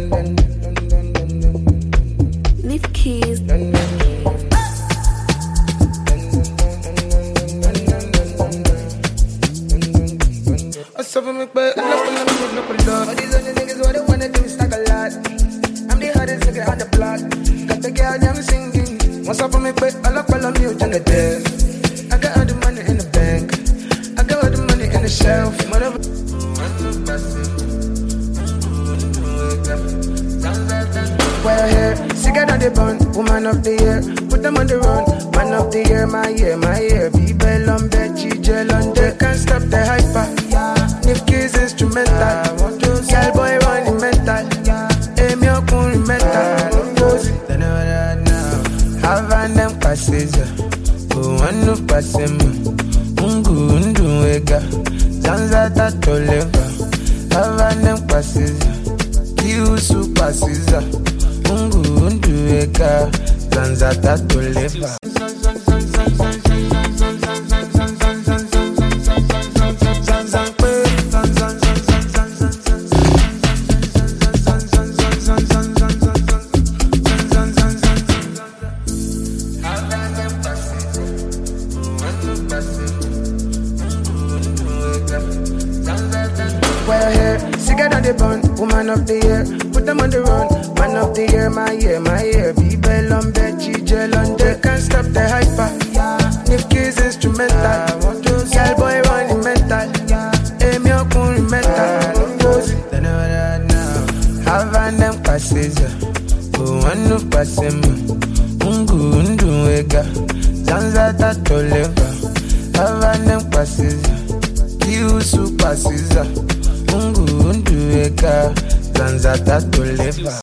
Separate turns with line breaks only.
Leave keys.
I suffer me, but I love when all these other niggas, what they wanna do is stack a lot. I'm the hottest nigga on the block. Got the girl, I'm singing. What's up for me, but I love when I'm mute on the desk. I got all the money in the bank. I got all the money in the shelf. Whatever. Well, here, cigarette on the bun, woman of the year. Put them on the run, man of the year, my year. Be-Bell on bed, G-Gel on deck. Can't stop the hyper. Nip keys instrumental. Girl boy running mental. Aim your cool metal. Have them passes. One of passing. Undu wega. Zanza tatoleva. Have them passes. You super scissor. Undu wega. Zanza tatoleva. Well, here, cigarette on the bun, woman of the year. Put them on the run, man of the year, my year. Be-Bell on bed, G-Gel on deck. Can't stop the hyper. Nip keys instrumental. Girl boy running mental. Aim your cool metal. Have them passes. One of passing. Undu wega. Zanza tatoleva. Have them passes. You super scissor. Undu wega. Zanza tatoleva.